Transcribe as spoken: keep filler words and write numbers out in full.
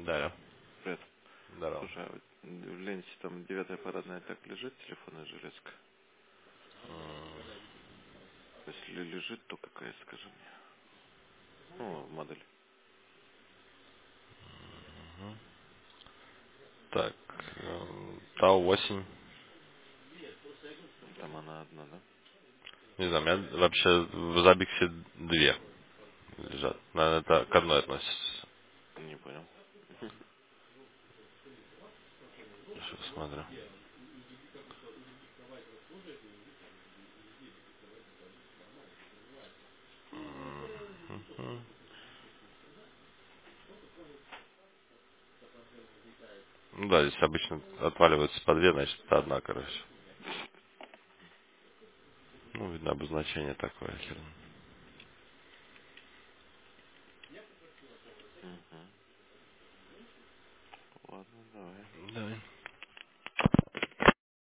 Да, Привет. здорово. Слушай, а вот в ленте там девятая парадная так лежит, телефонная железка? Если лежит, то какая, скажи мне? Ну, модель. Мгм. Так, эм, Тау восемь. Там она одна, да? Не знаю, у меня вообще в Забиксе две лежат. Наверное, это к одной относится. Не понял. Сейчас посмотрю. Мгм. Ну да, здесь обычно отваливаются по две, значит, это одна, короче. Ну, видно, обозначение такое. херня. Угу. Ладно, давай. Давай.